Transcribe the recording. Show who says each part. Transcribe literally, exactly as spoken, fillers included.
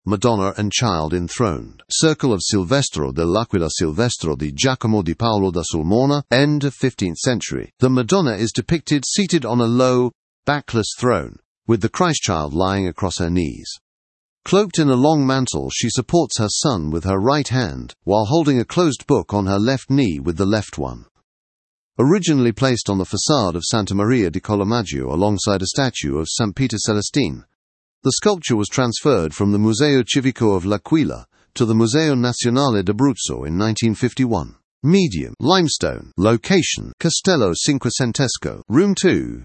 Speaker 1: Madonna and Child enthroned. Circle of Silvestro dell'Aquila Silvestro di Giacomo di Paolo da Sulmona, end of fifteenth century. The Madonna is depicted seated on a low, backless throne, with the Christ child lying across her knees. Cloaked in a long mantle, she supports her son with her right hand, while holding a closed book on her left knee with the left one. Originally placed on the facade of Santa Maria di Colomaggiore alongside a statue of Saint Peter Celestine, the sculpture was transferred from the Museo Civico of L'Aquila to the Museo Nazionale d'Abruzzo in nineteen fifty-one. Medium, limestone. Location, Castello Cinquecentesco. Room two.